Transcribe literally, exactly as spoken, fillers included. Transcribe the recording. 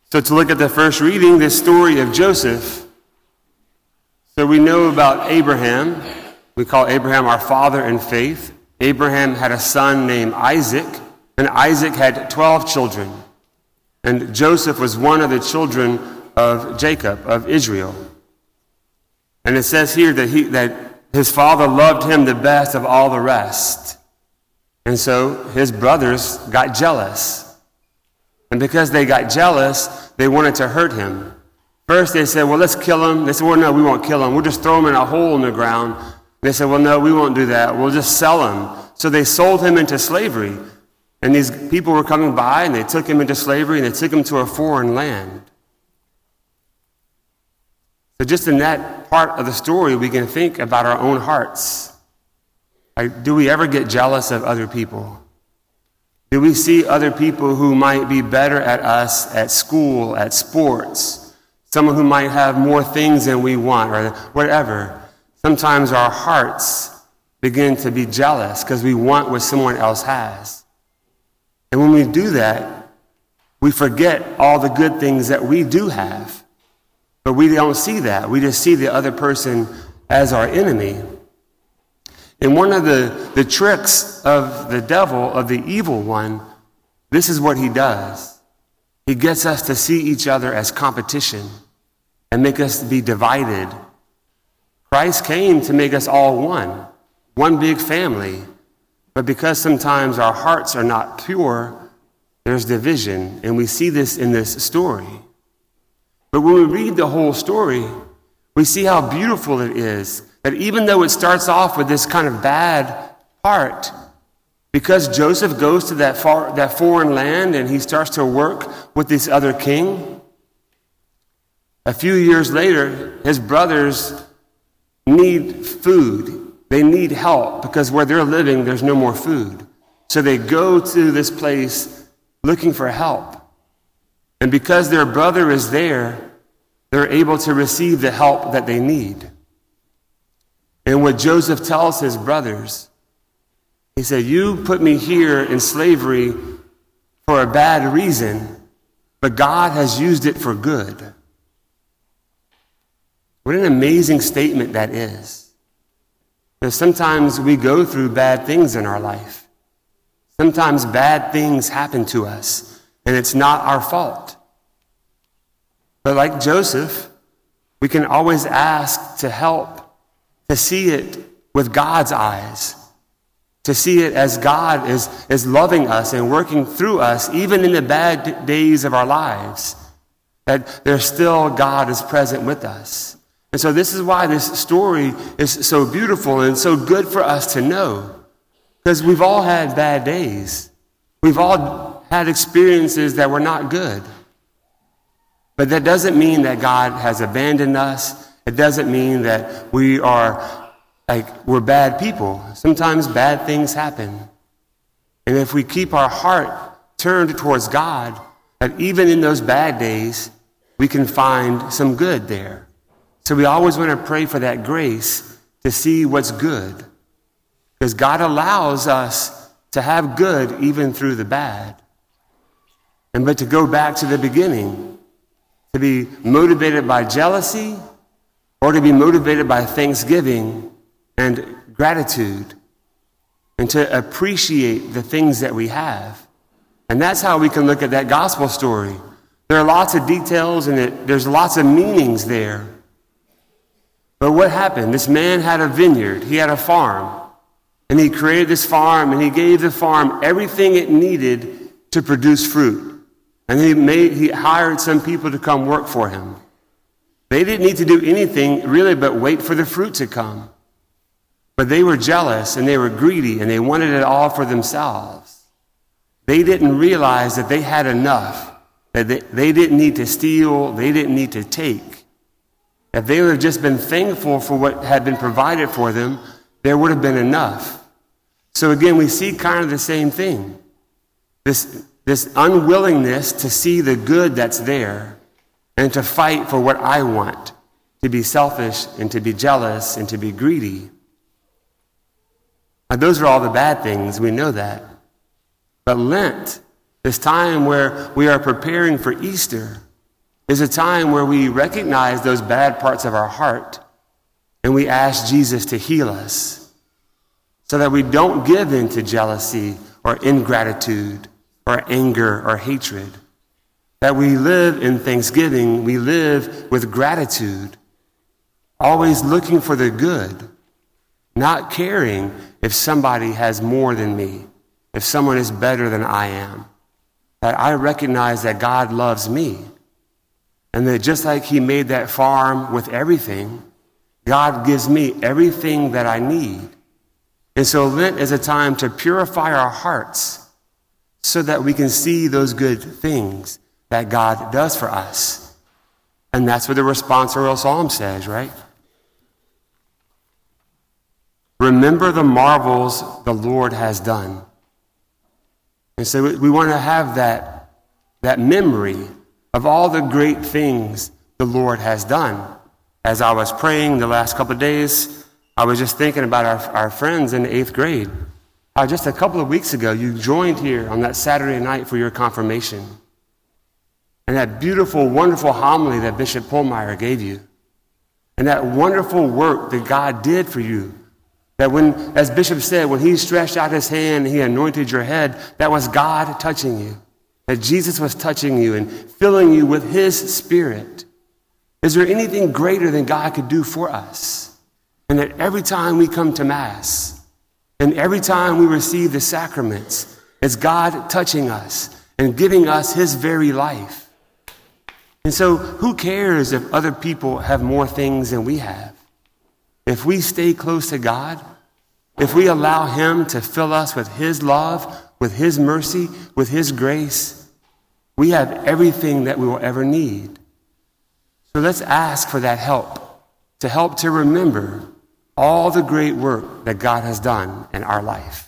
So to look at the first reading, this story of Joseph. So we know about Abraham. We call Abraham our father in faith. Abraham had a son named Isaac, and Isaac had twelve children. And Joseph was one of the children of Jacob, of Israel. And it says here that he that his father loved him the best of all the rest. And so his brothers got jealous. And because they got jealous, they wanted to hurt him. First they said, well, let's kill him. They said, well, no, we won't kill him. We'll just throw him in a hole in the ground. They said, well, no, we won't do that. We'll just sell him. So they sold him into slavery. And these people were coming by, and they took him into slavery, and they took him to a foreign land. So just in that part of the story, we can think about our own hearts. Like, do we ever get jealous of other people? Do we see other people who might be better at us at school, at sports, someone who might have more things than we want, or whatever? Sometimes our hearts begin to be jealous because we want what someone else has. And when we do that, we forget all the good things that we do have. But we don't see that. We just see the other person as our enemy. And one of the, the tricks of the devil, of the evil one, this is what he does. He gets us to see each other as competition and make us be divided. Christ came to make us all one, one big family. But because sometimes our hearts are not pure, there's division. And we see this in this story. But when we read the whole story, we see how beautiful it is. That even though it starts off with this kind of bad part, because Joseph goes to that far, that foreign land and he starts to work with this other king, a few years later, his brothers need food. They need help because where they're living, there's no more food. So they go to this place looking for help. And because their brother is there, they're able to receive the help that they need. And what Joseph tells his brothers, he said, you put me here in slavery for a bad reason, but God has used it for good. What an amazing statement that is. Because sometimes we go through bad things in our life. Sometimes bad things happen to us, and it's not our fault. But like Joseph, we can always ask to help, to see it with God's eyes, to see it as God is, is loving us and working through us, even in the bad days of our lives, that there's still God is present with us. And so this is why this story is so beautiful and so good for us to know, because we've all had bad days. We've all had experiences that were not good. But that doesn't mean that God has abandoned us. It doesn't mean that we are like we're bad people. Sometimes bad things happen. And if we keep our heart turned towards God, that even in those bad days, we can find some good there. So we always want to pray for that grace to see what's good. Because God allows us to have good even through the bad. And but to go back to the beginning, to be motivated by jealousy, or to be motivated by thanksgiving and gratitude, and to appreciate the things that we have. And that's how we can look at that gospel story. There are lots of details and it, there's lots of meanings there. But what happened? This man had a vineyard. He had a farm. And he created this farm, and he gave the farm everything it needed to produce fruit. And he made he hired some people to come work for him. They didn't need to do anything really but wait for the fruit to come. But they were jealous and they were greedy and they wanted it all for themselves. They didn't realize that they had enough, that they, they didn't need to steal, they didn't need to take. If they would have just been thankful for what had been provided for them, there would have been enough. So again, we see kind of the same thing. This, this unwillingness to see the good that's there and to fight for what I want, to be selfish and to be jealous and to be greedy. Now, those are all the bad things, we know that. But Lent, this time where we are preparing for Easter, is a time where we recognize those bad parts of our heart and we ask Jesus to heal us so that we don't give in to jealousy or ingratitude or anger or hatred. That we live in thanksgiving, we live with gratitude, always looking for the good, not caring if somebody has more than me, if someone is better than I am. That I recognize that God loves me. And that just like he made that farm with everything, God gives me everything that I need. And so Lent is a time to purify our hearts so that we can see those good things that God does for us. And that's what the responsorial psalm says, right? Remember the marvels the Lord has done. And so we want to have that, that memory of all the great things the Lord has done. As I was praying the last couple of days, I was just thinking about our, our friends in the eighth grade. How just a couple of weeks ago, you joined here on that Saturday night for your confirmation. And that beautiful, wonderful homily that Bishop Pohlmeyer gave you. And that wonderful work that God did for you. That when, as Bishop said, when he stretched out his hand and he anointed your head, that was God touching you. That Jesus was touching you and filling you with his Spirit. Is there anything greater than God could do for us? And that every time we come to Mass, and every time we receive the sacraments, it's God touching us and giving us his very life. And so who cares if other people have more things than we have? If we stay close to God, if we allow him to fill us with his love, with his mercy, with his grace, we have everything that we will ever need. So let's ask for that help, to help to remember all the great work that God has done in our life.